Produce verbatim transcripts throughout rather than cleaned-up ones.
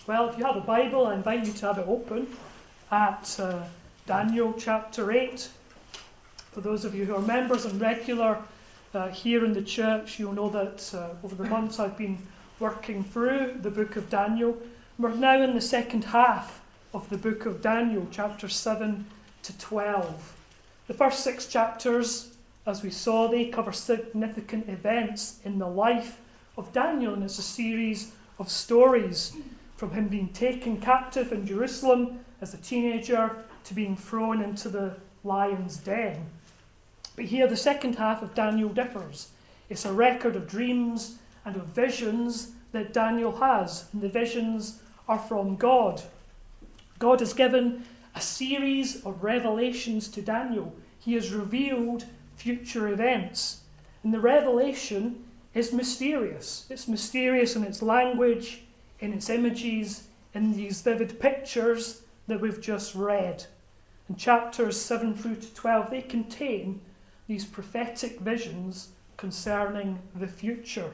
Well, if you have a Bible, I invite you to have it open at uh, Daniel chapter eight. For those of you who are members and regular uh, here in the church, you'll know that uh, over the months I've been working through the book of Daniel. We're now in the second half of the book of Daniel, chapters seven to twelve. The first six chapters, as we saw, they cover significant events in the life of Daniel, and it's a series of stories from him being taken captive in Jerusalem as a teenager to being thrown into the lion's den. But here the second half of Daniel differs. It's a record of dreams and of visions that Daniel has, and the visions are from God. God has given a series of revelations to Daniel. He has revealed future events, and the revelation is mysterious. It's mysterious in its language, in its images, in these vivid pictures that we've just read. And chapters seven through to twelve, they contain these prophetic visions concerning the future.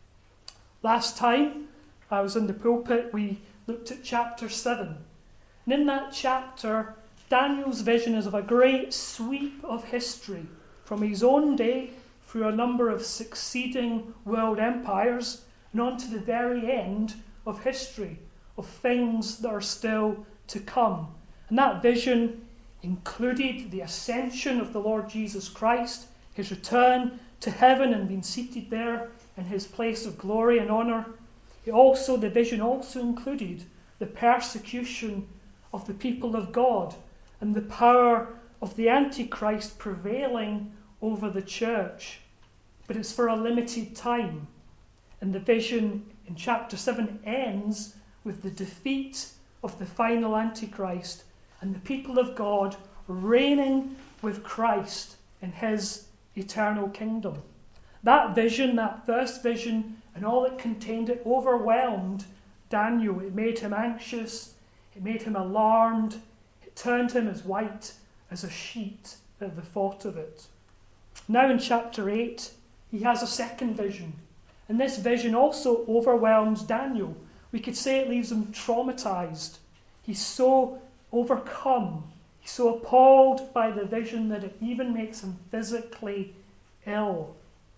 Last time I was in the pulpit, we looked at chapter seven. And in that chapter, Daniel's vision is of a great sweep of history from his own day through a number of succeeding world empires and on to the very end of history, of things that are still to come. And that vision included the ascension of the Lord Jesus Christ, his return to heaven and being seated there in his place of glory and honour. It also, the vision also included the persecution of the people of God and the power of the Antichrist prevailing over the church. But it's for a limited time. And the vision in chapter seven ends with the defeat of the final Antichrist and the people of God reigning with Christ in his eternal kingdom. That vision, that first vision, and all it contained, it overwhelmed Daniel. It made him anxious. It made him alarmed. It turned him as white as a sheet at the thought of it. Now in chapter eight, he has a second vision. And this vision also overwhelms Daniel. We could say it leaves him traumatized. He's so overcome. He's so appalled by the vision that it even makes him physically ill.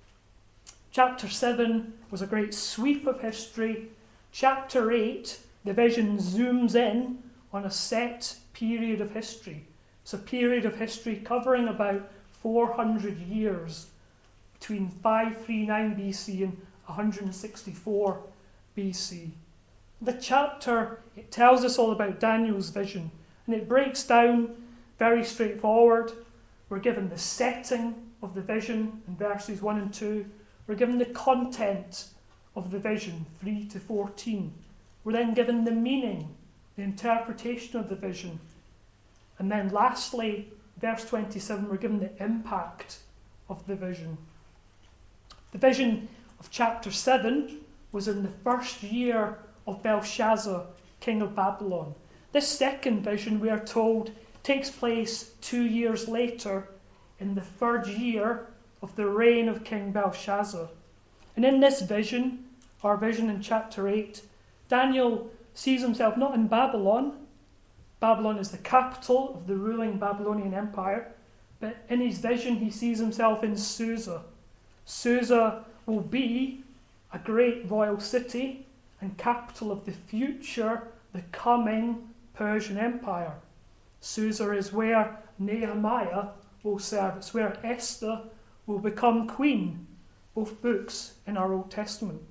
Chapter seven was a great sweep of history. Chapter eight, the vision zooms in on a set period of history. It's a period of history covering about four hundred years, between five thirty-nine B C and one hundred sixty-four B C. The chapter, it tells us all about Daniel's vision, and it breaks down very straightforward. We're given the setting of the vision in verses one and two. We're given the content of the vision, three to fourteen. We're then given the meaning, the interpretation of the vision. And then lastly, verse twenty-seven, we're given the impact of the vision. The vision of chapter seven was in the first year of Belshazzar, king of Babylon. This second vision, we are told, takes place two years later in the third year of the reign of King Belshazzar. And in this vision, our vision in chapter eight, Daniel sees himself not in Babylon. Babylon is the capital of the ruling Babylonian Empire. But in his vision, he sees himself in Susa. Susa will be a great royal city and capital of the future, the coming Persian Empire. Susa is where Nehemiah will serve. It's where Esther will become queen. Both books in our Old Testament.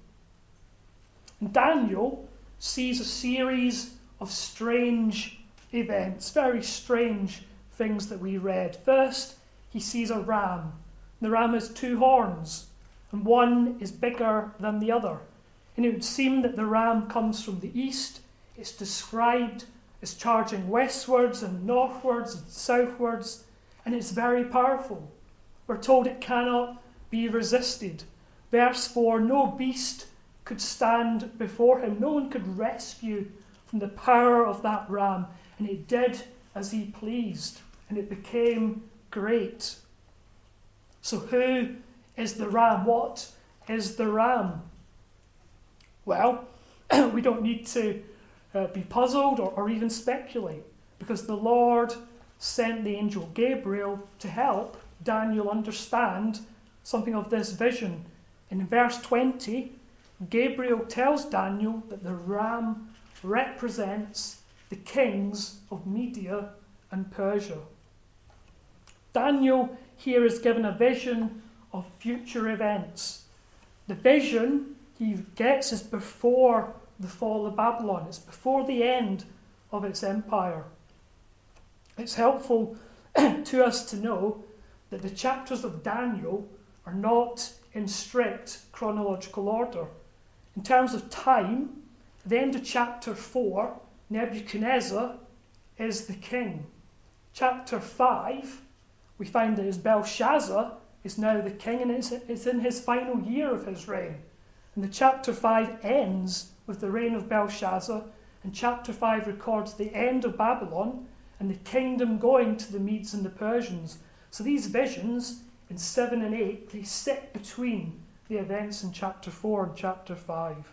And Daniel sees a series of strange events, very strange things that we read. First, he sees a ram. The ram has two horns, and one is bigger than the other. And it would seem that the ram comes from the east. It's described as charging westwards and northwards and southwards, and it's very powerful. We're told it cannot be resisted. Verse four, no beast could stand before him. No one could rescue from the power of that ram. And it did as he pleased, and it became great. So who is the ram? What is the ram? Well, we don't need to uh, be puzzled or, or even speculate, because the Lord sent the angel Gabriel to help Daniel understand something of this vision. In verse twenty, Gabriel tells Daniel that the ram represents the kings of Media and Persia. Daniel here is given a vision of future events. The vision he gets is before the fall of Babylon. It's before the end of its empire. It's helpful to us to know that the chapters of Daniel are not in strict chronological order. In terms of time, at the end of chapter four, Nebuchadnezzar is the king. Chapter five, we find that his Belshazzar is now the king, and it's, it's in his final year of his reign. And the chapter five ends with the reign of Belshazzar, and chapter five records the end of Babylon and the kingdom going to the Medes and the Persians. So these visions in seven and eight, they sit between the events in chapter four and chapter five.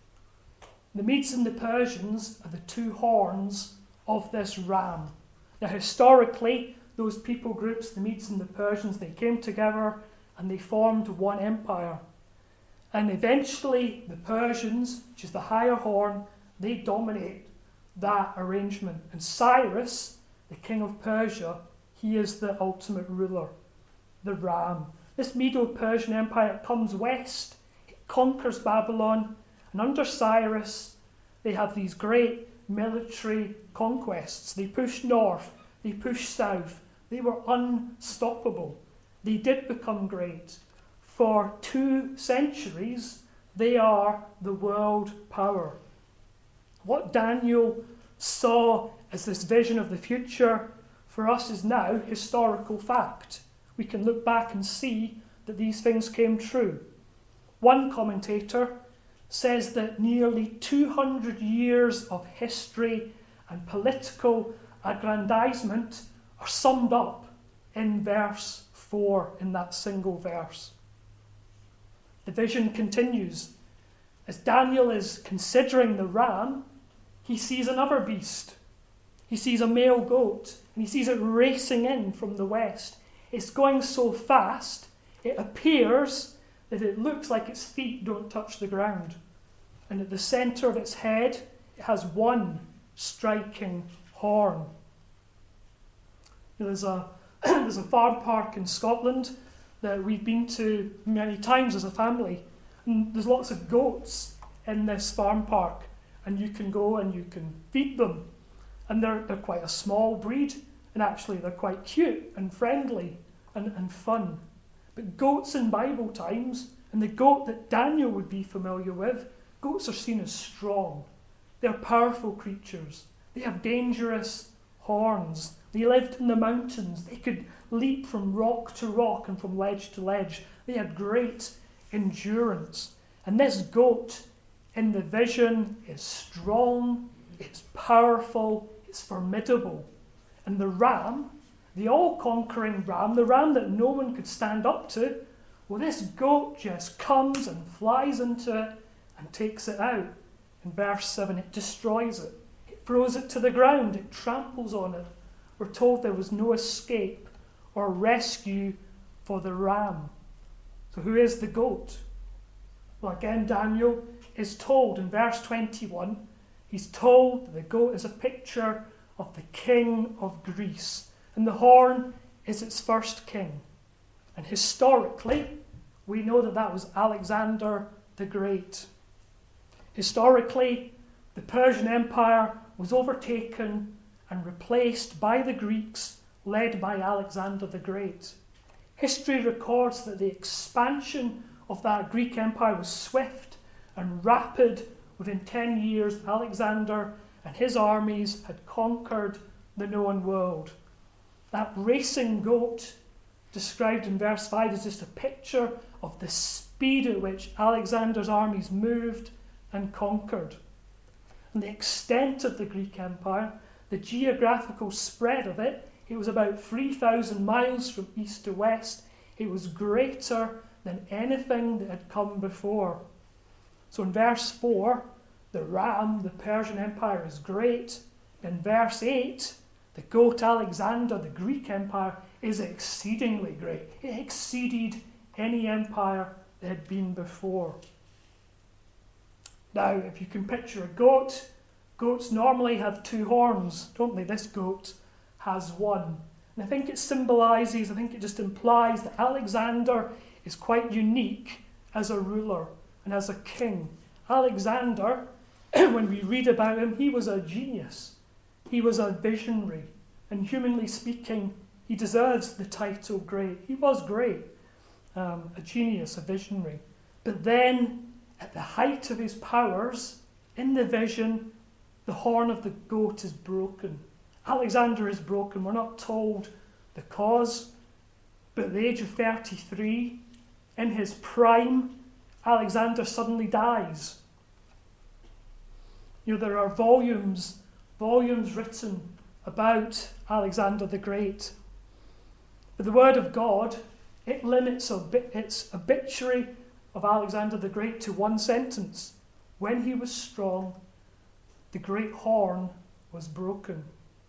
The Medes and the Persians are the two horns of this ram. Now historically, those people groups, the Medes and the Persians, they came together and they formed one empire. And eventually the Persians, which is the higher horn, they dominate that arrangement. And Cyrus, the king of Persia, he is the ultimate ruler, the ram. This Medo-Persian empire comes west, it conquers Babylon, and under Cyrus they have these great military conquests. They push north, they push south. They were unstoppable. They did become great. For two centuries, they are the world power. What Daniel saw as this vision of the future for us is now historical fact. We can look back and see that these things came true. One commentator says that nearly two hundred years of history and political aggrandizement are summed up in verse four, in that single verse. The vision continues. As Daniel is considering the ram, he sees another beast. He sees a male goat, and he sees it racing in from the west. It's going so fast, it appears that it looks like its feet don't touch the ground. And at the centre of its head, it has one striking horn. There's a, there's a farm park in Scotland that we've been to many times as a family. And there's lots of goats in this farm park. And you can go and you can feed them. And they're, they're quite a small breed. And actually they're quite cute and friendly and, and fun. But goats in Bible times, and the goat that Daniel would be familiar with, goats are seen as strong. They're powerful creatures. They have dangerous horns. They lived in the mountains. They could leap from rock to rock and from ledge to ledge. They had great endurance. And this goat in the vision is strong, it's powerful, it's formidable. And the ram, the all-conquering ram, the ram that no one could stand up to, well, this goat just comes and flies into it and takes it out. In verse seven, it destroys it. It throws it to the ground. It tramples on it. We're told there was no escape or rescue for the ram. So who is the goat? Well, again, Daniel is told in verse twenty-one, he's told that the goat is a picture of the king of Greece. And the horn is its first king. And historically, we know that that was Alexander the Great. Historically, the Persian Empire was overtaken and replaced by the Greeks, led by Alexander the Great. History records that the expansion of that Greek Empire was swift and rapid. Within ten years, Alexander and his armies had conquered the known world. That racing goat, described in verse five, is just a picture of the speed at which Alexander's armies moved and conquered. And the extent of the Greek Empire, the geographical spread of it, it was about three thousand miles from east to west. It was greater than anything that had come before. So in verse four, the ram, the Persian Empire, is great. In verse eight, the goat Alexander, the Greek Empire, is exceedingly great. It exceeded any empire that had been before. Now, if you can picture a goat, goats normally have two horns, don't they? This goat has one. And I think it symbolises, I think it just implies that Alexander is quite unique as a ruler and as a king. Alexander, when we read about him, he was a genius. He was a visionary. And humanly speaking, he deserves the title great. He was great, um, a genius, a visionary. But then, at the height of his powers, in the vision, the horn of the goat is broken. Alexander is broken. We're not told the cause, but at the age of thirty-three, in his prime, Alexander suddenly dies. You know, there are volumes, volumes written about Alexander the Great. But the Word of God, it limits its obituary of Alexander the Great to one sentence. When he was strong, the great horn was broken.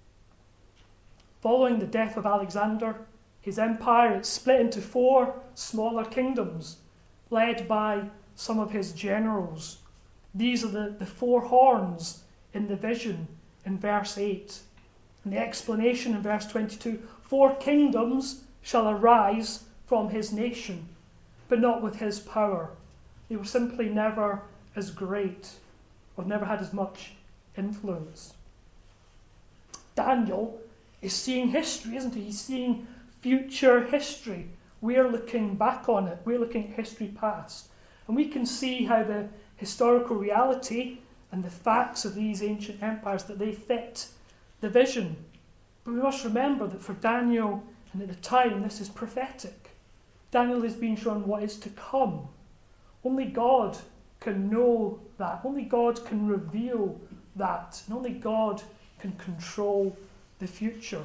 Following the death of Alexander, his empire it split into four smaller kingdoms, led by some of his generals. These are the, the four horns in the vision in verse eight. And the explanation in verse twenty-two, four kingdoms shall arise from his nation, but not with his power. They were simply never as great, or never had as much influence. Daniel is seeing history, isn't he? He's seeing future history. We're looking back on it. We're looking at history past. And we can see how the historical reality and the facts of these ancient empires, that they fit the vision. But we must remember that for Daniel, and at the time, this is prophetic. Daniel is being shown what is to come. Only God can know that. Only God can reveal that. And only God can control the future.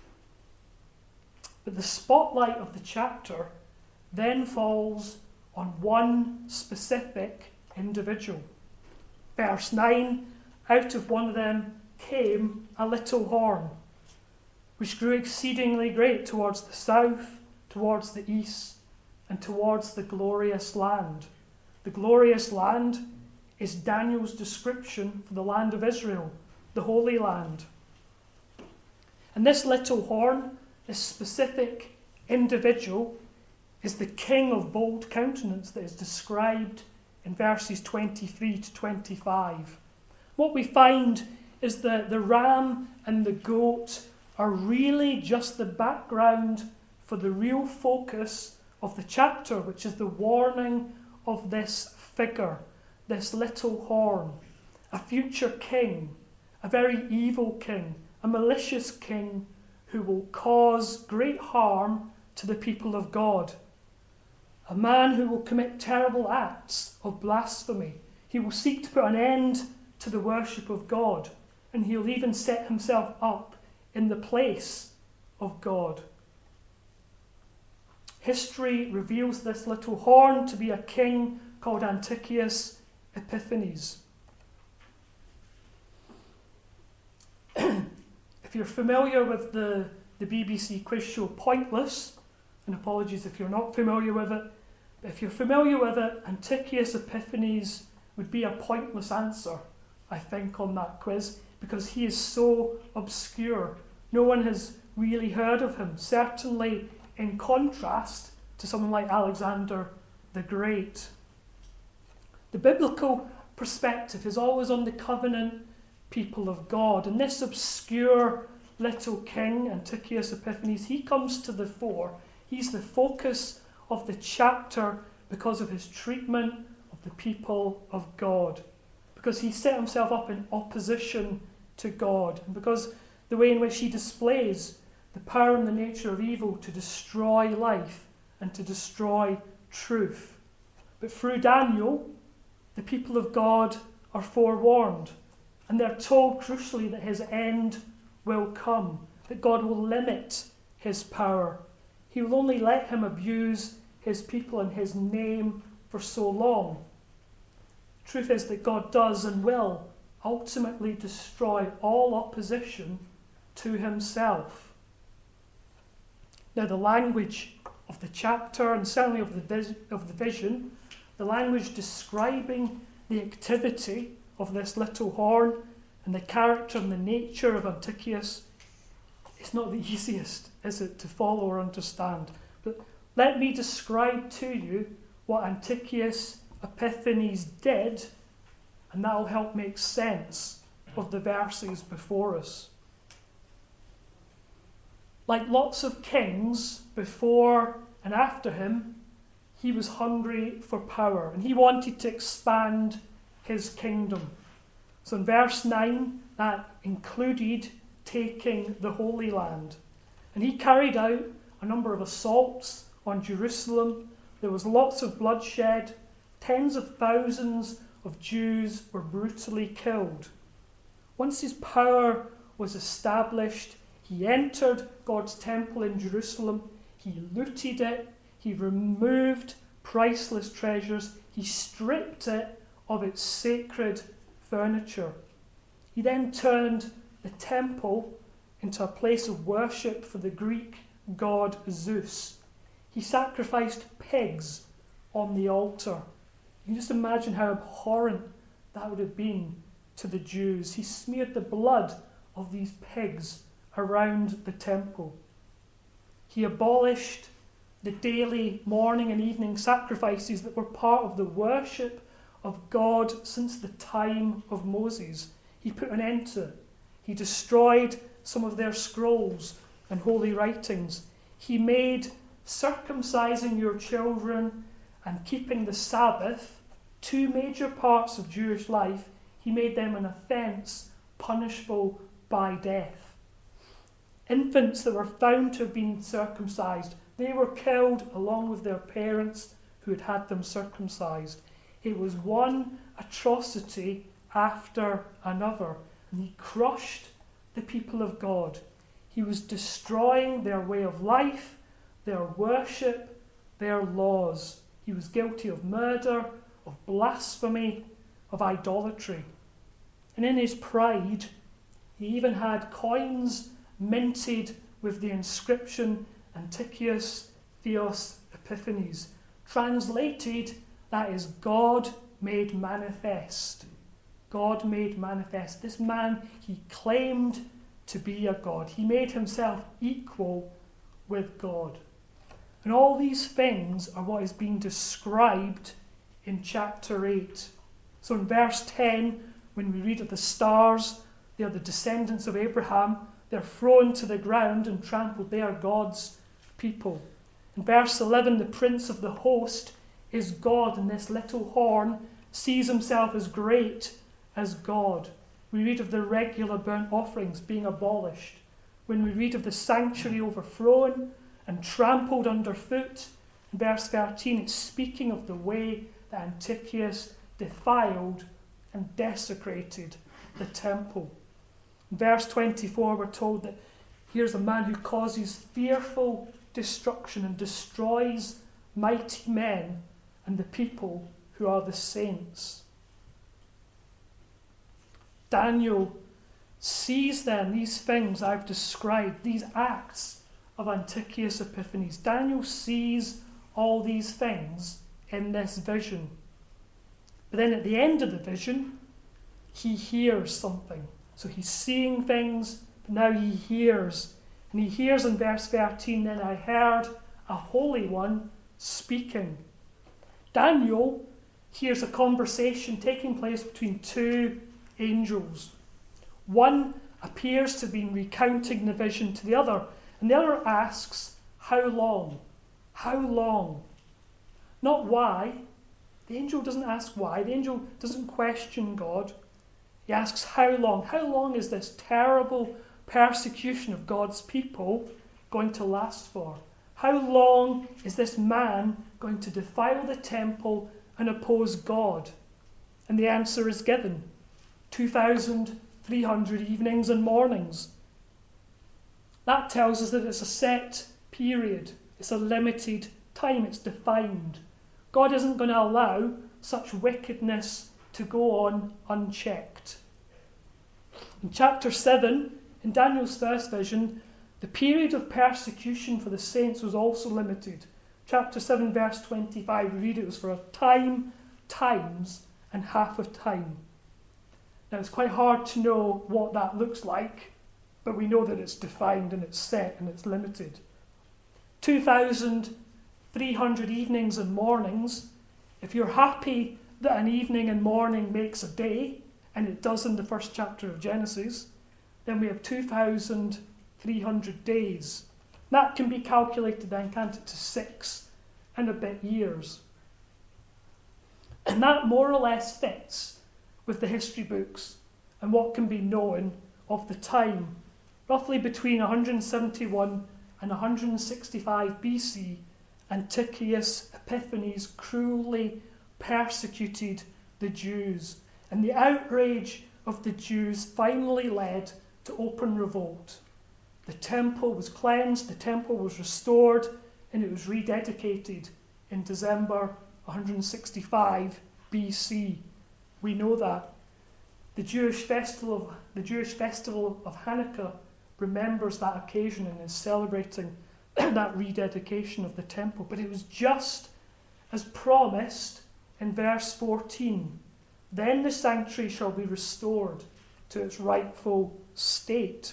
But the spotlight of the chapter then falls on one specific individual. Verse nine, out of one of them came a little horn, which grew exceedingly great towards the south, towards the east, and towards the glorious land. The glorious land is Daniel's description for the land of Israel, the Holy Land. And this little horn, this specific individual, is the king of bold countenance that is described in verses twenty-three to twenty-five. What we find is that the ram and the goat are really just the background for the real focus of the chapter, which is the warning of this figure, this little horn, a future king, a very evil king, a malicious king who will cause great harm to the people of God. A man who will commit terrible acts of blasphemy. He will seek to put an end to the worship of God, and he'll even set himself up in the place of God. History reveals this little horn to be a king called Antiochus Epiphanes. If you're familiar with the, the B B C quiz show Pointless, and apologies if you're not familiar with it, but if you're familiar with it, Antiochus Epiphanes would be a pointless answer, I think, on that quiz, because he is so obscure. No one has really heard of him, certainly in contrast to someone like Alexander the Great. The biblical perspective is always on the covenant people of God, and this obscure little king, Antiochus Epiphanes, he comes to the fore. He's the focus of the chapter because of his treatment of the people of God, because he set himself up in opposition to God, and because the way in which he displays the power and the nature of evil to destroy life and to destroy truth. But through Daniel, the people of God are forewarned, and they're told crucially that his end will come, that God will limit his power. He will only let him abuse his people and his name for so long. The truth is that God does and will ultimately destroy all opposition to himself. Now, the language of the chapter, and certainly of the, vis- of the vision, the language describing the activity of this little horn and the character and the nature of Antichius, it's not the easiest, is it, to follow or understand. But let me describe to you what Antichius Epiphanes did, and that will help make sense of the verses before us. Like lots of kings before and after him, he was hungry for power, and he wanted to expand his kingdom. So in verse nine, that included taking the Holy Land. And he carried out a number of assaults on Jerusalem. There was lots of bloodshed. Tens of thousands of Jews were brutally killed. Once his power was established, he entered God's temple in Jerusalem. He looted it. He removed priceless treasures. He stripped it of its sacred furniture. He then turned the temple into a place of worship for the Greek god Zeus. He sacrificed pigs on the altar. You can just imagine how abhorrent that would have been to the Jews. He smeared the blood of these pigs around the temple. He abolished the daily morning and evening sacrifices that were part of the worship of God since the time of Moses. He put an end to it. He destroyed some of their scrolls and holy writings. He made circumcising your children and keeping the Sabbath, two major parts of Jewish life, he made them an offence punishable by death. Infants that were found to have been circumcised, they were killed along with their parents who had had them circumcised. It was one atrocity after another, and he crushed the people of God. He was destroying their way of life, their worship, their laws. He was guilty of murder, of blasphemy, of idolatry. And in his pride, he even had coins minted with the inscription Antichius Theos Epiphanes. Translated, that is God made manifest. God made manifest. This man, he claimed to be a god. He made himself equal with God. And all these things are what is being described in chapter eight. So in verse ten, when we read of the stars, they are the descendants of Abraham. They're thrown to the ground and trampled. They are God's people. In verse eleven, the prince of the host is God, and this little horn sees himself as great as God. We read of the regular burnt offerings being abolished. When we read of the sanctuary overthrown and trampled underfoot, in verse thirteen, it's speaking of the way that Antichius defiled and desecrated the temple. In verse twenty-four, we're told that here's a man who causes fearful destruction and destroys mighty men and the people who are the saints. Daniel sees then these things I've described, these acts of Antichius Epiphanes. Daniel sees all these things in this vision. But then at the end of the vision, he hears something. So he's seeing things, but now he hears. And he hears in verse thirteen, then I heard a holy one speaking. Daniel hears a conversation taking place between two angels. One appears to be recounting the vision to the other, and the other asks, how long? How long? Not why. The angel doesn't ask why. The angel doesn't question God. He asks how long? How long is this terrible persecution of God's people going to last for? How long is this man going to defile the temple and oppose God? And the answer is given. two thousand three hundred evenings and mornings. That tells us that it's a set period. It's a limited time. It's defined. God isn't going to allow such wickedness to go on unchecked. In chapter seven, in Daniel's first vision, the period of persecution for the saints was also limited. Chapter seven, verse twenty-five, we read it was for a time, times, and half a time. Now it's quite hard to know what that looks like, but we know that it's defined and it's set and it's limited. two thousand three hundred evenings and mornings. If you're happy that an evening and morning makes a day, and it does in the first chapter of Genesis, then we have two thousand three hundred days. That can be calculated then, can't it, to six and a bit years. And that more or less fits with the history books and what can be known of the time. Roughly between one hundred seventy-one and one hundred sixty-five B C, Antiochus Epiphanes cruelly persecuted the Jews, and the outrage of the Jews finally led to open revolt. The temple was cleansed, the temple was restored, and it was rededicated in December one hundred sixty-five B C. We know that. The Jewish festival of, the Jewish festival of Hanukkah remembers that occasion and is celebrating that rededication of the temple. But it was just as promised in verse fourteen. Then the sanctuary shall be restored to its rightful state.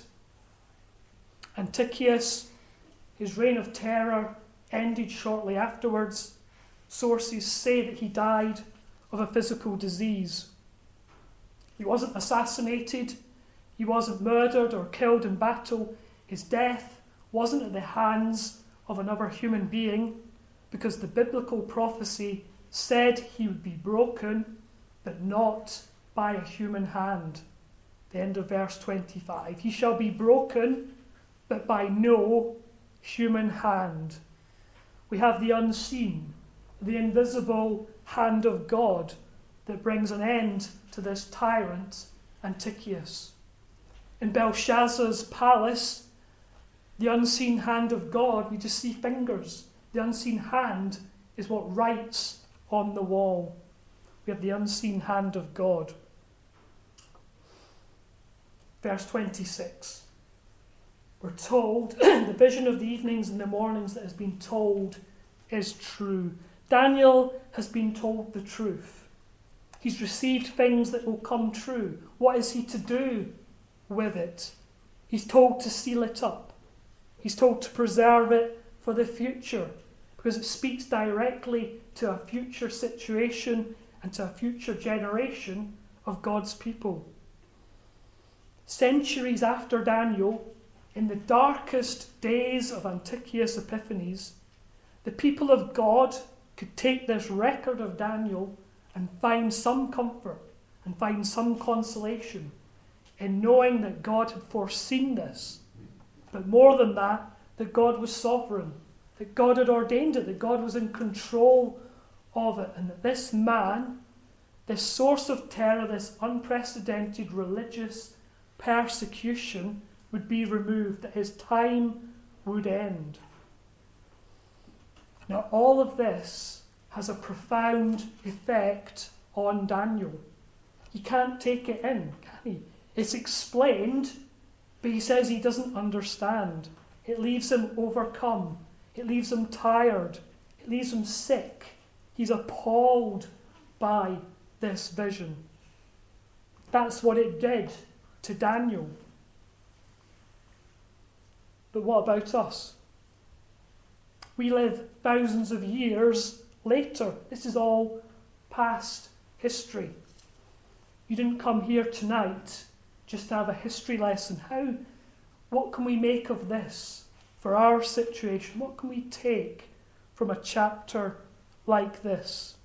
Antiochus, his reign of terror ended shortly afterwards. Sources say that he died of a physical disease. He wasn't assassinated, he wasn't murdered or killed in battle. His death wasn't at the hands of another human being, because the biblical prophecy said he would be broken, but not by a human hand. The end of verse twenty-five. He shall be broken, but by no human hand. We have the unseen, the invisible hand of God that brings an end to this tyrant, Antiochus. In Belshazzar's palace, the unseen hand of God, we just see fingers. The unseen hand is what writes on the wall. We have the unseen hand of God. Verse twenty-six. We're told the vision of the evenings and the mornings that has been told is true. Daniel has been told the truth. He's received things that will come true. What is he to do with it? He's told to seal it up. He's told to preserve it for the future, because it speaks directly to a future situation and to a future generation of God's people. Centuries after Daniel, in the darkest days of Antiochus Epiphanes, the people of God could take this record of Daniel and find some comfort and find some consolation in knowing that God had foreseen this. But more than that, that God was sovereign, that God had ordained it, that God was in control of it, and that this man, this source of terror, this unprecedented religious persecution would be removed, that his time would end. Now, all of this has a profound effect on Daniel. He can't take it in, can he? It's explained, but he says he doesn't understand. It leaves him overcome. It leaves him tired. It leaves him sick. He's appalled by this vision. That's what it did to Daniel. But what about us? We live thousands of years later. This is all past history. You didn't come here tonight just to have a history lesson. How, what can we make of this for our situation? What can we take from a chapter like this?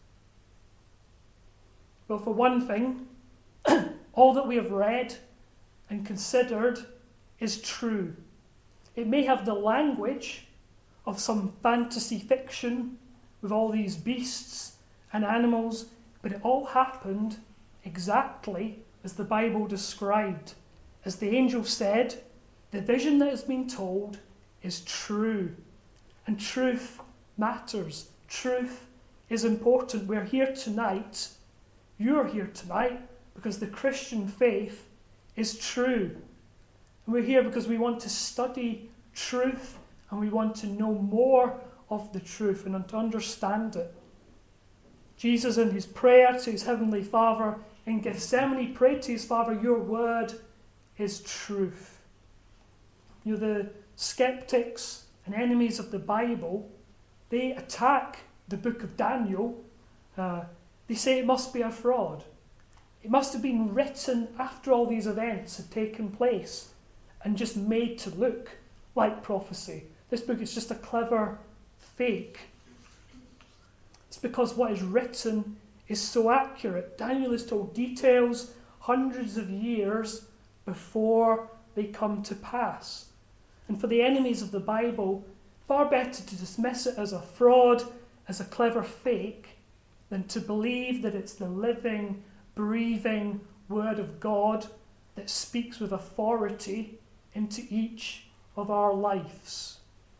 Well, for one thing, all that we have read and considered is true. It may have the language of some fantasy fiction with all these beasts and animals, but it all happened exactly as the Bible described. As the angel said, the vision that has been told is true. And truth matters. Truth is important. We're here tonight You're here tonight because the Christian faith is true. And we're here because we want to study truth and we want to know more of the truth and to understand it. Jesus, in his prayer to his heavenly Father in Gethsemane, prayed to his Father, your word is truth. You know, the skeptics and enemies of the Bible, they attack the book of Daniel. Uh, they say it must be a fraud. It must have been written after all these events had taken place and just made to look like prophecy. This book is just a clever fake. It's because what is written is so accurate. Daniel is told details hundreds of years before they come to pass. And for the enemies of the Bible, far better to dismiss it as a fraud, as a clever fake, than to believe that it's the living, breathing Word of God that speaks with authority into each of our lives.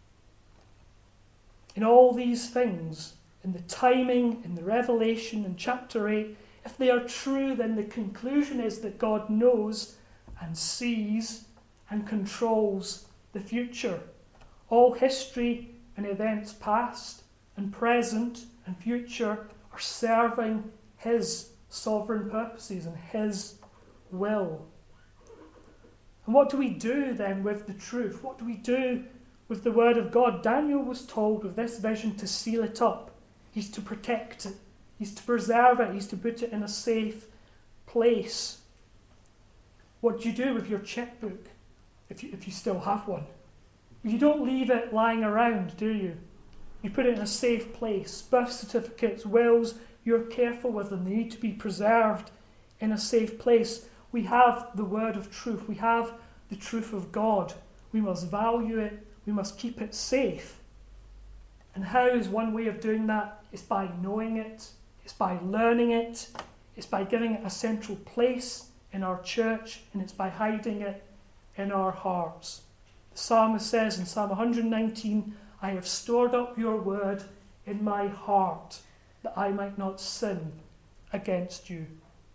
In all these things, in the timing, in the revelation, in chapter eight, if they are true, then the conclusion is that God knows and sees and controls the future. All history and events past and present and future are serving his sovereign purposes and his will. And what do we do then with the truth? What do we do with the word of God? Daniel was told with this vision to seal it up. He's to protect it. He's to preserve it. He's to put it in a safe place. What do you do with your checkbook if you, if you still have one? You don't leave it lying around, do you? You put it in a safe place. Birth certificates, wills, you're careful with them. They need to be preserved in a safe place. We have the word of truth. We have the truth of God. We must value it. We must keep it safe. And how is one way of doing that? It's by knowing it. It's by learning it. It's by giving it a central place in our church. And it's by hiding it in our hearts. The psalmist says in Psalm one nineteen, I have stored up your word in my heart, that I might not sin against you.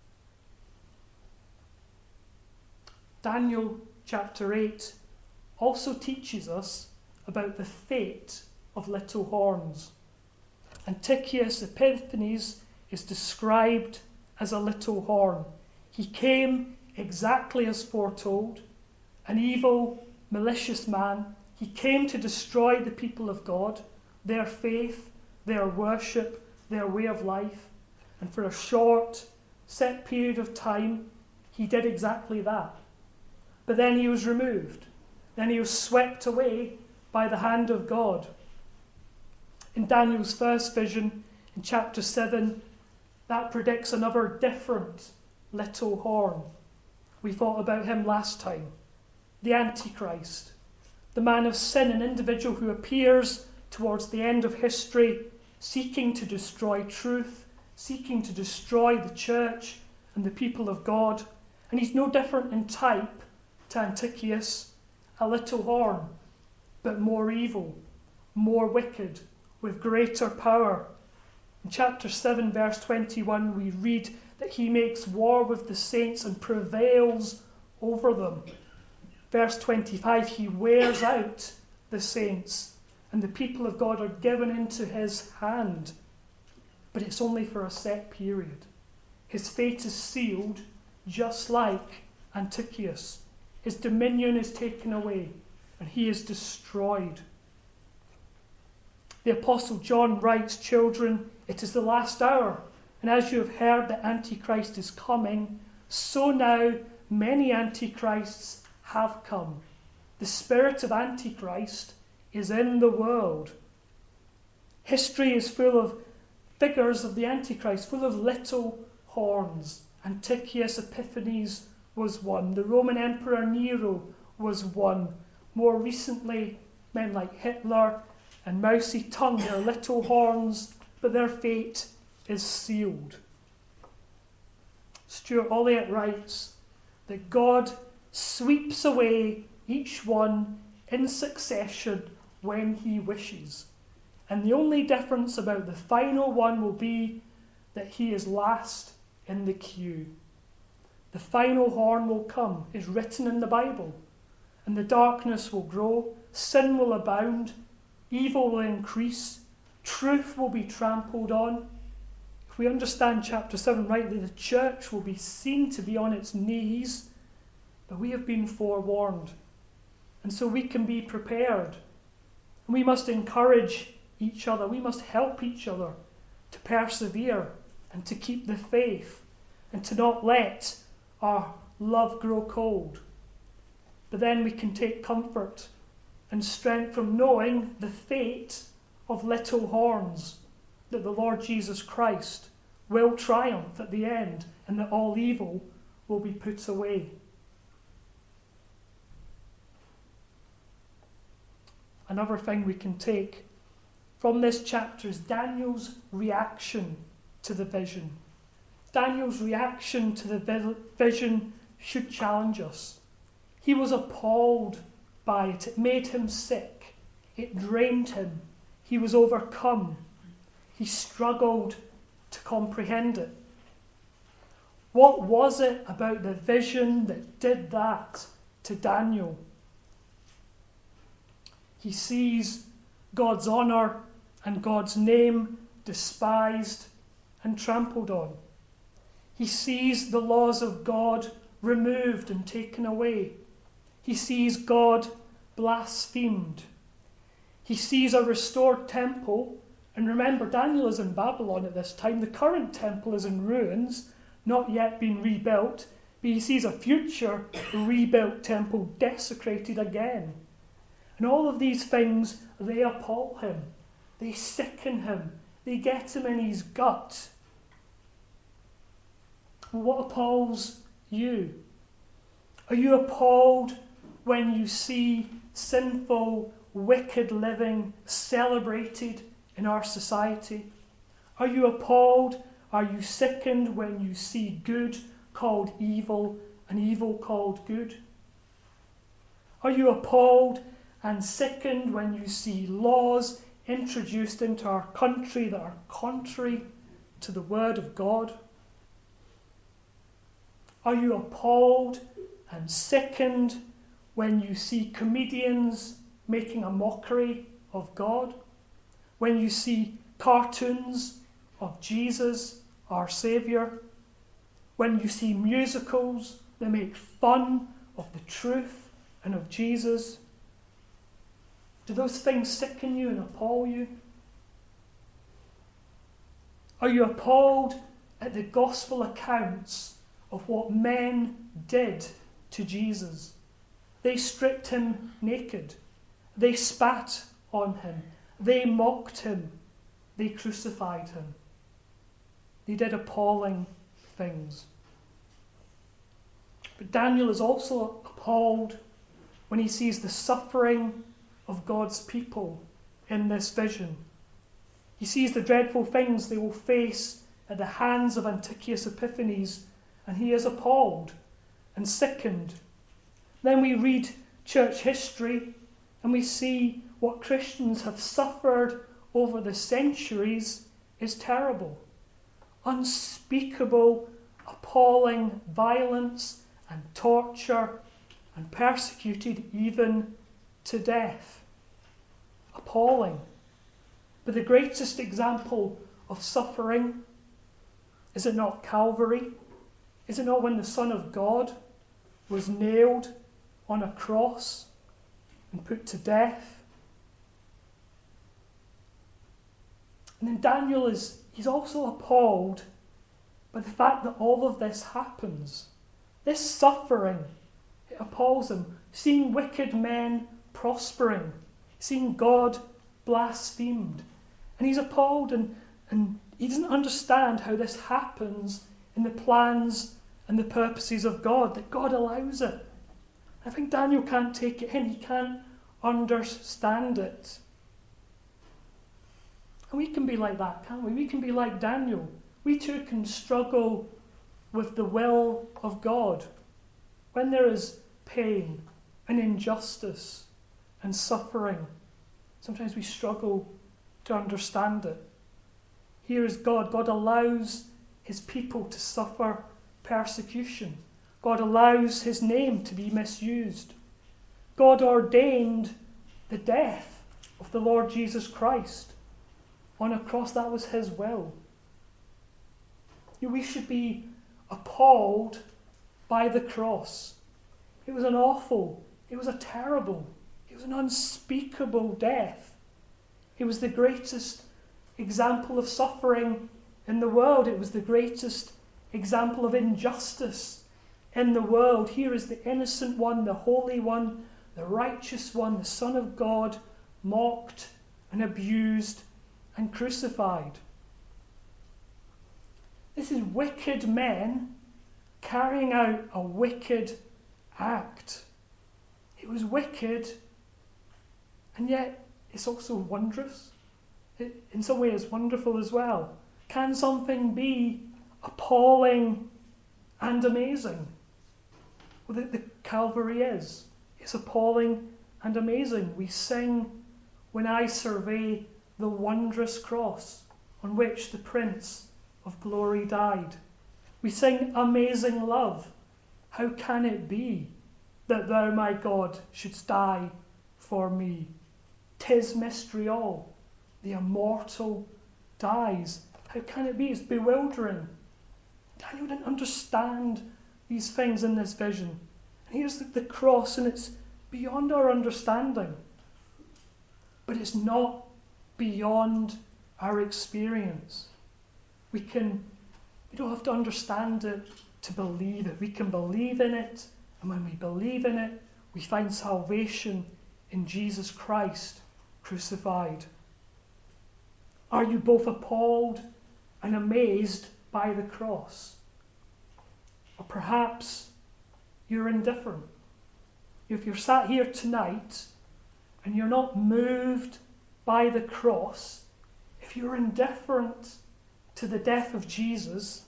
Daniel chapter eight also teaches us about the fate of little horns. Antiochus Epiphanes is described as a little horn. He came exactly as foretold, an evil, malicious man. He came to destroy the people of God, their faith, their worship, their way of life. And for a short, set period of time, he did exactly that. But then he was removed. Then he was swept away by the hand of God. In Daniel's first vision, in chapter seven, that predicts another different little horn. We thought about him last time. The Antichrist, the man of sin, an individual who appears towards the end of history, seeking to destroy truth, seeking to destroy the church and the people of God. And he's no different in type to Antiochus, a little horn, but more evil, more wicked, with greater power. In chapter seven, verse twenty-one, we read that he makes war with the saints and prevails over them. Verse twenty-five, he wears out the saints, and the people of God are given into his hand. But it's only for a set period. His fate is sealed, just like Antiochus. His dominion is taken away, and he is destroyed. The Apostle John writes, children, it is the last hour, and as you have heard that Antichrist is coming, so now many Antichrists have come. The spirit of Antichrist is in the world. History is full of figures of the Antichrist, full of little horns. Antiochus Epiphanes was one. The Roman Emperor Nero was one. More recently, men like Hitler and Mao Zedong, they're little horns, but their fate is sealed. Stuart Olliott writes that God sweeps away each one in succession when he wishes. And the only difference about the final one will be that he is last in the queue. The final horn will come, is written in the Bible, and the darkness will grow, sin will abound, evil will increase, truth will be trampled on. If we understand chapter seven rightly, the church will be seen to be on its knees, but we have been forewarned. And so we can be prepared. And we must encourage each other. We must help each other to persevere and to keep the faith and to not let our love grow cold. But then we can take comfort and strength from knowing the fate of little horns, that the Lord Jesus Christ will triumph at the end and that all evil will be put away. Another thing we can take from this chapter is Daniel's reaction to the vision. Daniel's reaction to the vision should challenge us. He was appalled by it. It made him sick. It drained him. He was overcome. He struggled to comprehend it. What was it about the vision that did that to Daniel? He sees God's honour and God's name despised and trampled on. He sees the laws of God removed and taken away. He sees God blasphemed. He sees a restored temple. And remember, Daniel is in Babylon at this time. The current temple is in ruins, not yet been rebuilt. But he sees a future rebuilt temple desecrated again. And all of these things, they appall him. They sicken him. They get him in his gut. What appalls you? Are you appalled when you see sinful, wicked living celebrated in our society? Are you appalled? Are you sickened when you see good called evil and evil called good? Are you appalled and sickened when you see laws introduced into our country that are contrary to the word of God? Are you appalled and sickened when you see comedians making a mockery of God? When you see cartoons of Jesus, our Saviour? When you see musicals that make fun of the truth and of Jesus? Do those things sicken you and appall you? Are you appalled at the gospel accounts of what men did to Jesus? They stripped him naked. They spat on him. They mocked him. They crucified him. They did appalling things. But Daniel is also appalled when he sees the suffering of God's people in this vision. He sees the dreadful things they will face at the hands of Antiochus Epiphanes, and he is appalled and sickened. Then we read church history and we see what Christians have suffered over the centuries is terrible. Unspeakable, appalling violence and torture, and persecuted even to death. Appalling. But the greatest example of suffering, is it not Calvary? Is it not when the Son of God was nailed on a cross and put to death? And then Daniel is, he's also appalled by the fact that all of this happens. This suffering, it appalls him. Seeing wicked men prospering, seeing God blasphemed. And he's appalled, and, and he doesn't understand how this happens in the plans and the purposes of God, that God allows it. I think Daniel can't take it in. He can't understand it. And we can be like that, can't we? We can be like Daniel. We too can struggle with the will of God. When there is pain and injustice and suffering, sometimes we struggle to understand it. Here is God. God allows his people to suffer persecution. God allows his name to be misused. God ordained the death of the Lord Jesus Christ on a cross. That was his will. We should be appalled by the cross. It was an awful, it was a terrible, it was an unspeakable death. It was the greatest example of suffering in the world. It was the greatest example of injustice in the world. Here is the innocent one, the holy one, the righteous one, the Son of God, mocked and abused and crucified. This is wicked men carrying out a wicked act. It was wicked, and yet it's also wondrous. It, in some way, it's wonderful as well. Can something be appalling and amazing? Well, the, the Calvary is. It's appalling and amazing. We sing, "When I survey the wondrous cross on which the Prince of Glory died." We sing, "Amazing love, how can it be that thou, my God, shouldst die for me? 'Tis mystery all, the immortal dies." How can it be? It's bewildering. Daniel didn't understand these things in this vision. And here's the, the cross, and it's beyond our understanding. But it's not beyond our experience. We can, we don't have to understand it to believe it. We can believe in it, and when we believe in it, we find salvation in Jesus Christ crucified. Are you both appalled and amazed by the cross? Or perhaps you're indifferent. If you're sat here tonight and you're not moved by the cross, if you're indifferent to the death of Jesus,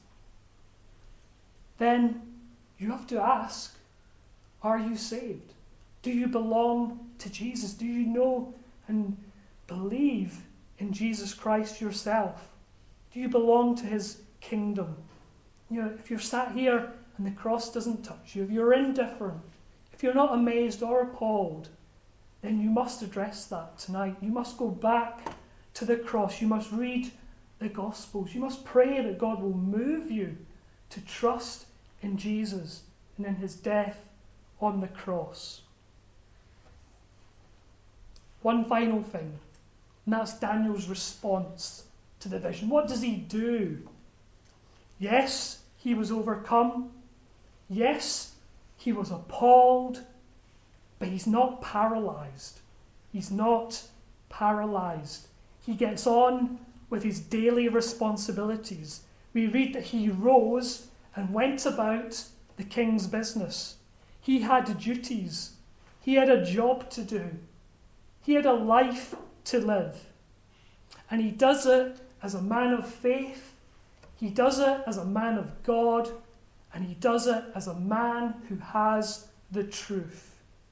then you have to ask, are you saved? Do you belong to Jesus? Do you know and believe in Jesus Christ yourself? Do you belong to his kingdom? You know, if you're sat here and the cross doesn't touch you, if you're indifferent, if you're not amazed or appalled, then you must address that tonight. You must go back to the cross. You must read the Gospels. You must pray that God will move you to trust in Jesus and in his death on the cross. One final thing, and that's Daniel's response to the vision. What does he do? Yes, he was overcome. Yes, he was appalled. But he's not paralyzed. He's not paralyzed. He gets on with his daily responsibilities. We read that he rose and went about the king's business. He had duties. He had a job to do. He had a life to live. And he does it as a man of faith. He does it as a man of God. And he does it as a man who has the truth.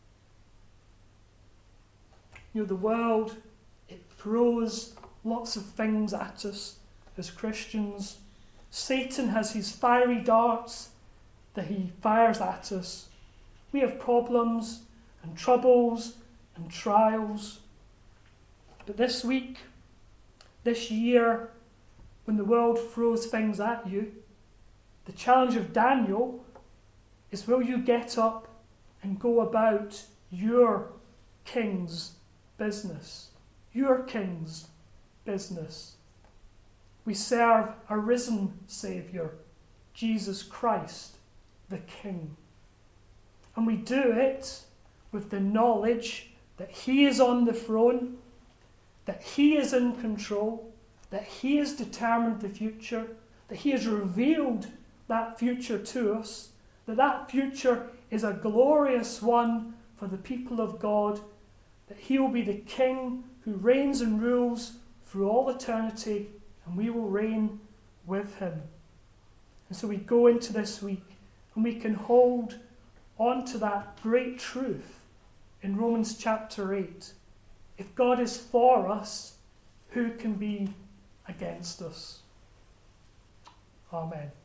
You know, the world, it throws lots of things at us as Christians. Satan has his fiery darts that he fires at us. We have problems and troubles and trials. But this week, this year, when the world throws things at you, the challenge of Daniel is, will you get up and go about your king's business? Your king's business. We serve a risen Saviour, Jesus Christ, the King. And we do it with the knowledge that he is on the throne, that he is in control, that he has determined the future, that he has revealed that future to us, that that future is a glorious one for the people of God, that he will be the King who reigns and rules through all eternity, and we will reign with him. And so we go into this week and we can hold on to that great truth in Romans chapter eight. If God is for us, who can be against us? Amen.